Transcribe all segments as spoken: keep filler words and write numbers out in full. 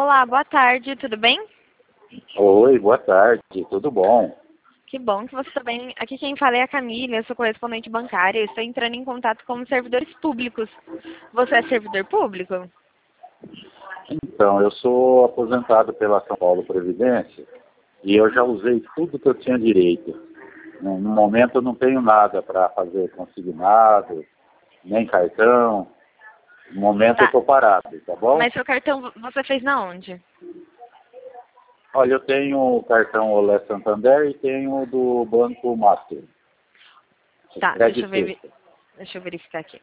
Olá, boa tarde, tudo bem? Oi, boa tarde, tudo bom? Que bom que você está bem. Aqui quem fala é a Camila, eu sou correspondente bancária, eu estou entrando em contato com os servidores públicos. Você é servidor público? Então, eu sou aposentado pela São Paulo Previdência e eu já usei tudo que eu tinha direito. No no momento eu não tenho nada para fazer consignado, nem cartão. No momento Tá. eu estou parado, tá bom? Mas seu cartão você fez na onde? Olha, eu tenho o cartão Olé Santander e tenho o do Banco Master. Tá, Crédito deixa eu, ver, Sexta. deixa eu verificar aqui.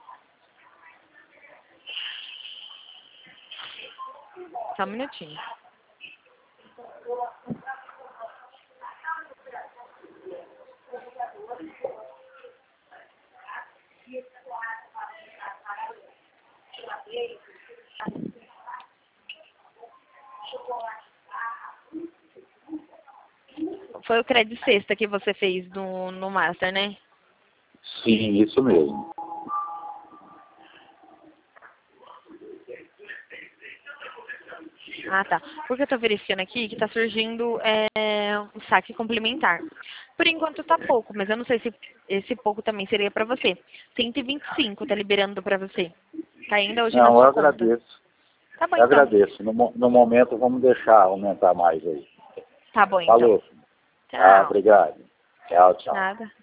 Só um minutinho. Foi o Crédito Sexta que você fez no, no Master, né? Sim, isso mesmo. Ah, tá. Porque eu tô verificando aqui que tá surgindo é, um saque complementar. Por enquanto tá pouco, mas eu não sei se esse pouco também seria pra você. cento e vinte e cinco tá liberando pra você. Tá ainda hoje na Não, eu sua conta. agradeço. Tá bom, Eu então. agradeço. No, mo- no momento vamos deixar aumentar mais aí. Tá bom, então. Falou. Ah, Tchau. obrigado. Tchau, tchau. Nada.